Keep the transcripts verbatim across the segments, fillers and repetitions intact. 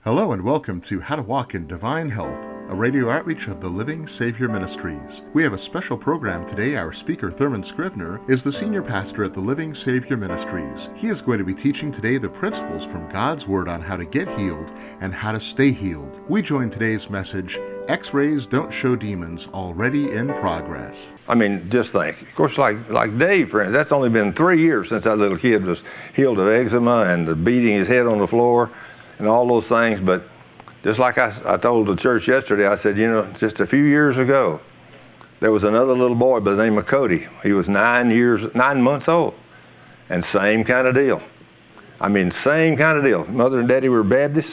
Hello and welcome to How to Walk in Divine Health, a radio outreach of the Living Savior Ministries. We have a special program today. Our speaker, Thurman Scrivener, is the senior pastor at the Living Savior Ministries. He is going to be teaching today the principles from God's Word on how to get healed and how to stay healed. We join today's message, X-rays don't show demons, already in progress. I mean, just think. Of course, like like Dave, for instance, that's only been three years since that little kid was healed of eczema and beating his head on the floor and all those things. But just like I, I told the church yesterday, I said, you know, just a few years ago, there was another little boy by the name of Cody. He was nine years, nine months old, and same kind of deal. I mean, same kind of deal. Mother and Daddy were Baptists,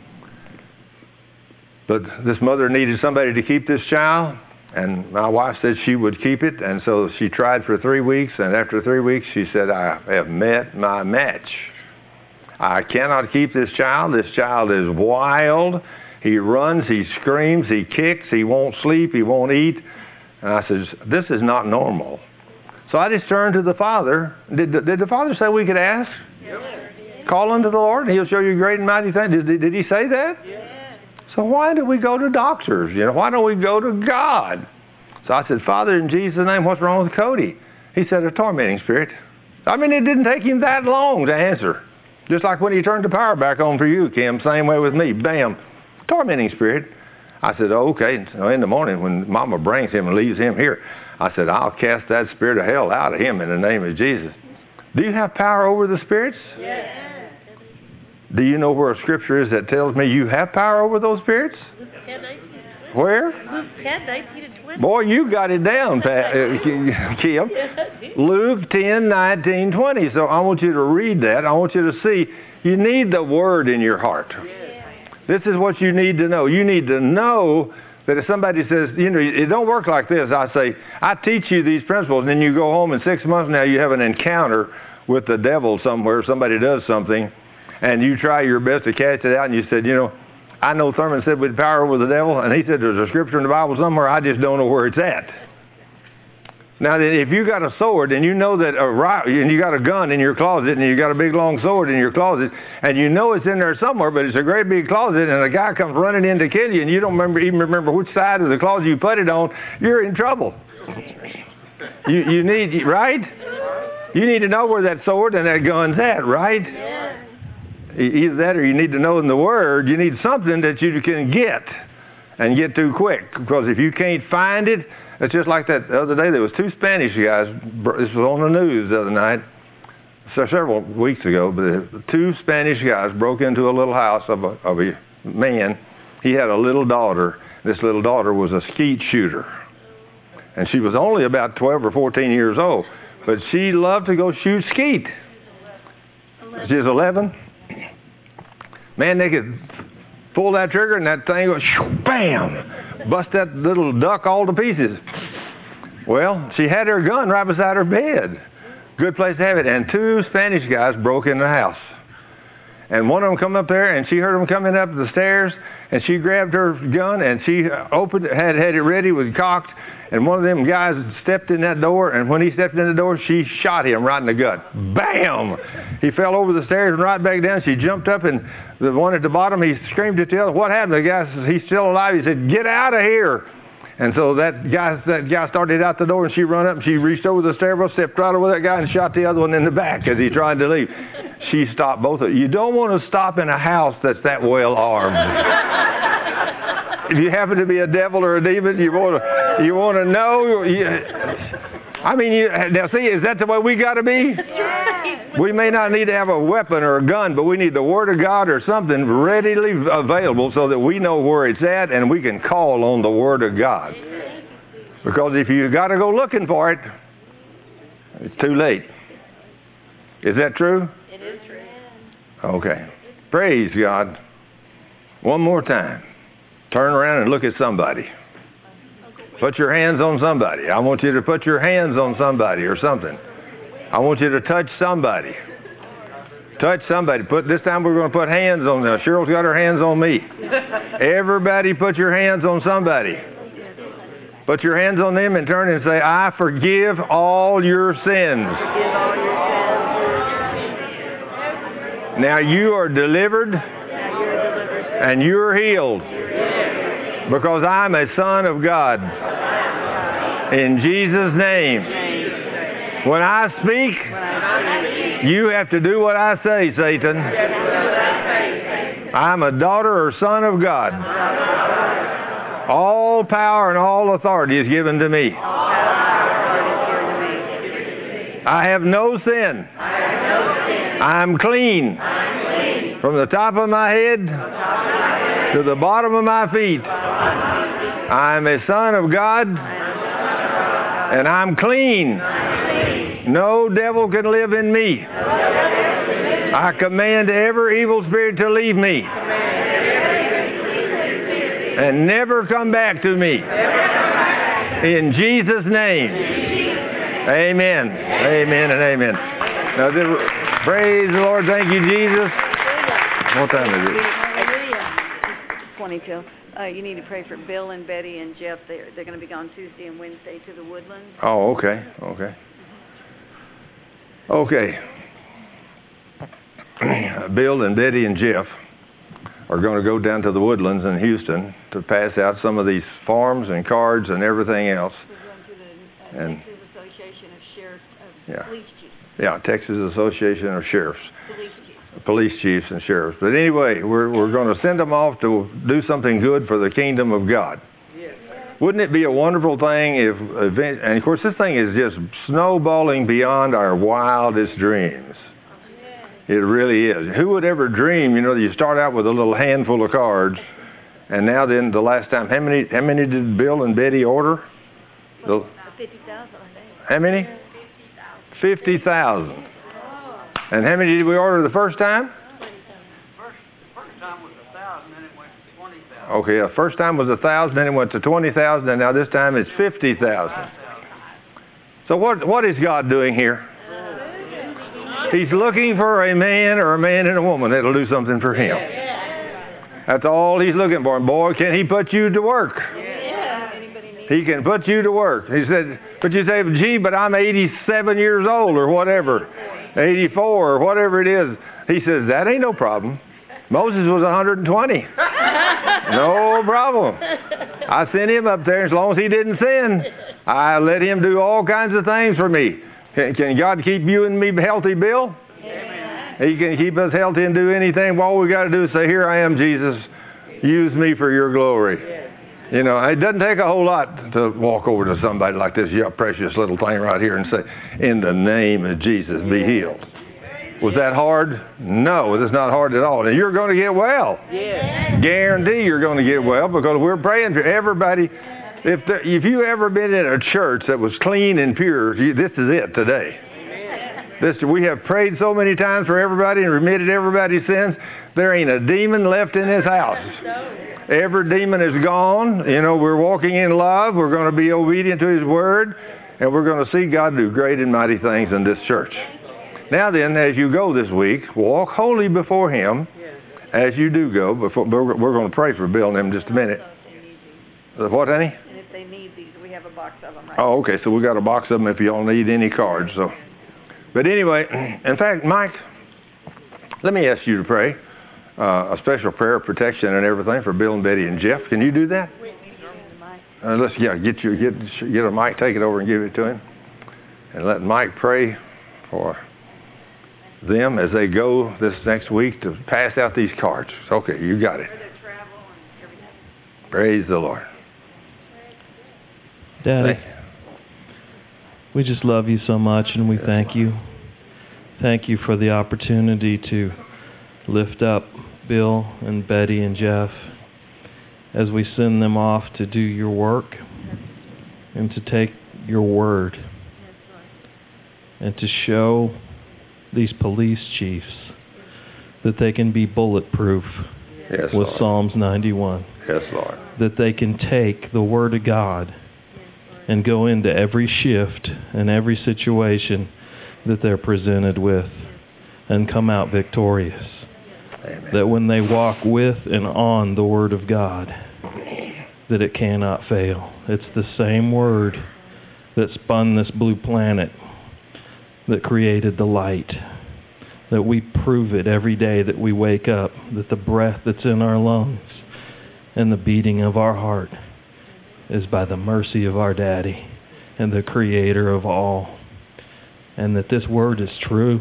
but this mother needed somebody to keep this child, and my wife said she would keep it, and so she tried for three weeks, and after three weeks, she said, I have met my match. I cannot keep this child. This child is wild. He runs, he screams, he kicks, he won't sleep, he won't eat. And I said, this is not normal. So I just turned to the Father. Did the, did the Father say we could ask? Yes. Call unto the Lord, and He'll show you great and mighty things. Did, did, did He say that? Yes. So why do we go to doctors? You know, why don't we go to God? So I said, Father, in Jesus' name, what's wrong with Cody? He said, a tormenting spirit. I mean, it didn't take him that long to answer. Just like when he turned the power back on for you, Kim, same way with me. Bam, tormenting spirit. I said, oh, okay. So in the morning when Mama brings him and leaves him here, I said, I'll cast that spirit of hell out of him in the name of Jesus. Do you have power over the spirits? Yes. Do you know where a scripture is that tells me you have power over those spirits? Luke ten, nineteen, twenty. Where? Luke ten, nineteen, and twenty. Boy, you got it down, Pat, uh, Kim. Luke ten, nineteen, twenty. So I want you to read that. I want you to see. You need the Word in your heart. This is what you need to know. You need to know that if somebody says, you know, it don't work like this. I say, I teach you these principles, and then you go home in six months now you have an encounter with the devil somewhere. Somebody does something, and you try your best to catch it out, and you said, you know, I know Thurman said with power over the devil, and he said there's a scripture in the Bible somewhere, I just don't know where it's at. Now, if you got a sword, and you know that, a right, and you got a gun in your closet, and you got a big long sword in your closet, and you know it's in there somewhere, but it's a great big closet, and a guy comes running in to kill you, and you don't remember even remember which side of the closet you put it on, you're in trouble. You, you need, right? You need to know where that sword and that gun's at, right? Yeah. Either that or you need to know in the Word, you need something that you can get and get to quick. Because if you can't find it, it's just like that the other day. There was two Spanish guys. This was on the news the other night, so several weeks ago. But two Spanish guys broke into a little house of a, of a man. He had a little daughter. This little daughter was a skeet shooter. And she was only about twelve or fourteen years old. But she loved to go shoot skeet. She was eleven. Man, they could pull that trigger and that thing goes, bam, bust that little duck all to pieces. Well, she had her gun right beside her bed. Good place to have it. And two Spanish guys broke in the house. And one of them come up there, and she heard them coming up the stairs, and she grabbed her gun, and she opened it, had, had it ready, was cocked, and one of them guys stepped in that door, and when he stepped in the door, she shot him right in the gut. Bam! He fell over the stairs and right back down. She jumped up, and the one at the bottom, he screamed at the other, what happened? The guy says, he's still alive. He said, get out of here. And so that guy that guy started out the door, and she run up, and she reached over the stairwell, stepped right over that guy, and shot the other one in the back as he tried to leave. She stopped both of them. You don't want to stop in a house that's that well armed. If you happen to be a devil or a demon, you want to you want to know. You, I mean, you, now see, is that the way we got to be? We may not need to have a weapon or a gun, but we need the Word of God or something readily available so that we know where it's at and we can call on the Word of God. Because if you got to go looking for it, it's too late. Is that true? It is true. Okay. Praise God. One more time. Turn around and look at somebody. Put your hands on somebody. I want you to put your hands on somebody or something. I want you to touch somebody. Touch somebody. Put this time we're going to put hands on them. Cheryl's got her hands on me. Everybody put your hands on somebody. Put your hands on them and turn and say, I forgive all your sins. Now you are delivered And you're healed. Because I'm a son of God. In Jesus' name. When I speak, you have to do what I say, Satan. I'm a daughter or son of God. All power and all authority is given to me. I have no sin. I'm clean. From the top of my head to the bottom of my feet. I'm a son of God. And I'm clean. No devil can live in me. I command every evil spirit to leave me. And never come back to me. In Jesus' name. Amen. Amen and amen. Now, praise the Lord. Thank you, Jesus. What time is it? twenty-two. Uh, you need to pray for Bill and Betty and Jeff. They're, they're going to be gone Tuesday and Wednesday to the Woodlands. Oh, okay. Okay. Okay. Bill and Betty and Jeff are going to go down to the Woodlands in Houston to pass out some of these forms and cards and everything else. We're going to the uh, and, Texas Association of Sheriffs, of yeah. Police Chiefs. Yeah, Texas Association of Sheriffs. Police Chiefs. Police chiefs and sheriffs. But anyway, we're we're going to send them off to do something good for the kingdom of God. Yes. Wouldn't it be a wonderful thing if, event, and of course this thing is just snowballing beyond our wildest dreams. It really is. Who would ever dream, you know, that you start out with a little handful of cards, and now then the last time, how many how many did Bill and Betty order? Well, fifty thousand, I think. How many? fifty thousand. And how many did we order the first time? First, first time was a thousand, then it went to twenty thousand. Okay, the first time was a thousand, then it went to twenty thousand, and now this time it's fifty thousand. So what what is God doing here? He's looking for a man or a man and a woman that'll do something for him. That's all he's looking for. And boy, can he put you to work. He can put you to work. He said, but you say, gee, but I'm eighty-seven years old or whatever. eighty-four or whatever it is. He says, that ain't no problem. Moses was one hundred twenty. No problem. I sent him up there as long as he didn't sin. I let him do all kinds of things for me. Can, can God keep you and me healthy, Bill? Amen. He can keep us healthy and do anything. All we got to do is say, here I am, Jesus. Use me for your glory. You know, it doesn't take a whole lot to walk over to somebody like this yeah, precious little thing right here and say, in the name of Jesus, be healed. Was that hard? No, it's not hard at all. And you're going to get well. Yes. Guarantee you're going to get well because we're praying for everybody. If the, if you ever been in a church that was clean and pure, you, this is it today. This, we have prayed so many times for everybody and remitted everybody's sins. There ain't a demon left in this house. Every demon is gone. You know, we're walking in love. We're going to be obedient to His Word. And we're going to see God do great and mighty things in this church. Now then, as you go this week, walk holy before Him. As you do go, before, we're, we're going to pray for Bill and them in just a minute. What, honey? And if they need these, we have a box of them right Oh, okay. So we got a box of them if you all need any cards. So, but anyway, in fact, Mike, let me ask you to pray. Uh, a special prayer of protection and everything for Bill and Betty and Jeff. Can you do that? Uh, let's yeah get you get get a mic, take it over and give it to him, and let Mike pray for them as they go this next week to pass out these cards. Okay, you got it. Praise the Lord. Daddy, we just love you so much, and we thank you. Thank you for the opportunity to lift up Bill and Betty and Jeff as we send them off to do your work and to take your word and to show these police chiefs that they can be bulletproof yes, with Lord. Psalms ninety-one. Yes, Lord. That they can take the word of God and go into every shift and every situation that they're presented with and come out victorious. Amen. That when they walk with and on the Word of God, that it cannot fail. It's the same Word that spun this blue planet, that created the light, that we prove it every day that we wake up, that the breath that's in our lungs and the beating of our heart is by the mercy of our Daddy and the Creator of all, and that this word is true,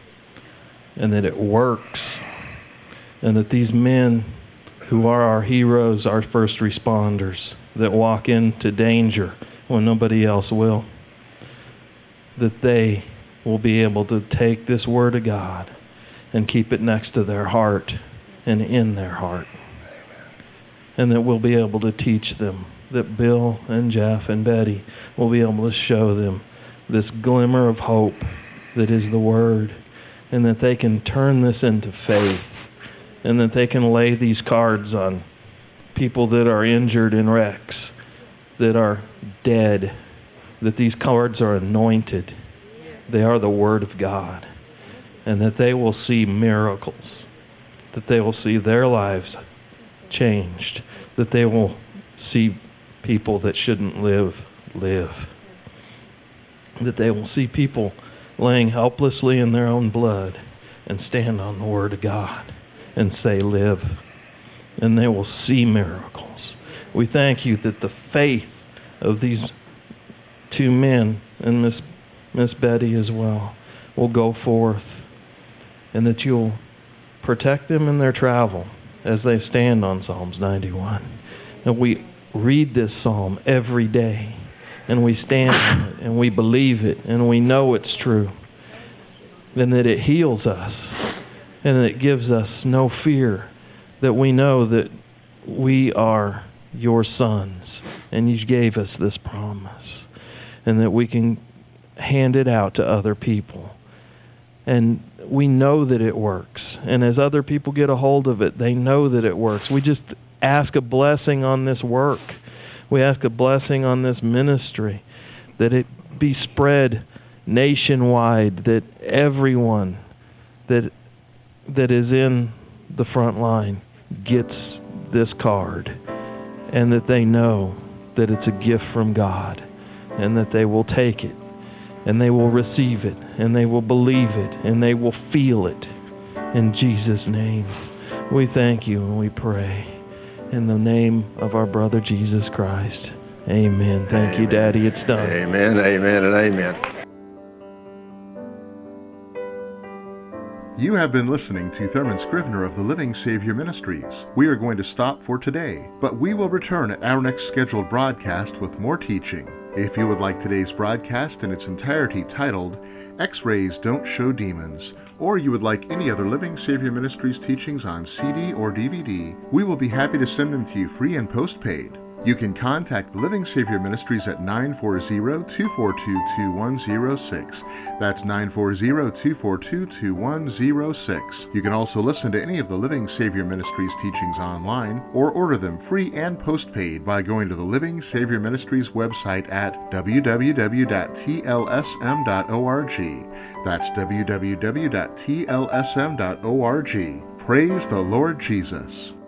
and that it works, and that these men who are our heroes, our first responders, that walk into danger when nobody else will, that they will be able to take this word of God and keep it next to their heart and in their heart. And that we'll be able to teach them, that Bill and Jeff and Betty will be able to show them this glimmer of hope that is the word, and that they can turn this into faith, and that they can lay these cards on people that are injured in wrecks, that are dead, that these cards are anointed. They are the Word of God, and that they will see miracles, that they will see their lives changed, that they will see people that shouldn't live, live, that they will see people laying helplessly in their own blood and stand on the Word of God and say, live, and they will see miracles. We thank you that the faith of these two men and Miss Miss Betty as well will go forth, and that you'll protect them in their travel as they stand on Psalms ninety-one. And we read this psalm every day, and we stand on it, and we believe it, and we know it's true, and that it heals us, and that it gives us no fear, that we know that we are your sons, and you gave us this promise, and that we can hand it out to other people. And we know that it works. And as other people get a hold of it, they know that it works. We just ask a blessing on this work. We ask a blessing on this ministry, that it be spread nationwide, that everyone that that is in the front line gets this card, and that they know that it's a gift from God, and that they will take it, and they will receive it, and they will believe it, and they will feel it. In Jesus' name, we thank you and we pray. In the name of our brother Jesus Christ. Amen. Thank amen. You, Daddy. It's done. Amen, amen, and amen. You have been listening to Thurman Scrivener of the Living Savior Ministries. We are going to stop for today, but we will return at our next scheduled broadcast with more teaching. If you would like today's broadcast in its entirety titled, X-Rays Don't Show Demons, or you would like any other Living Savior Ministries teachings on C D or D V D, we will be happy to send them to you free and postpaid. You can contact Living Savior Ministries at nine four zero, two four two, two one zero six. That's nine four zero, two four two, two one zero six. You can also listen to any of the Living Savior Ministries teachings online or order them free and postpaid by going to the Living Savior Ministries website at w w w dot t l s m dot org. That's w w w dot t l s m dot org. Praise the Lord Jesus.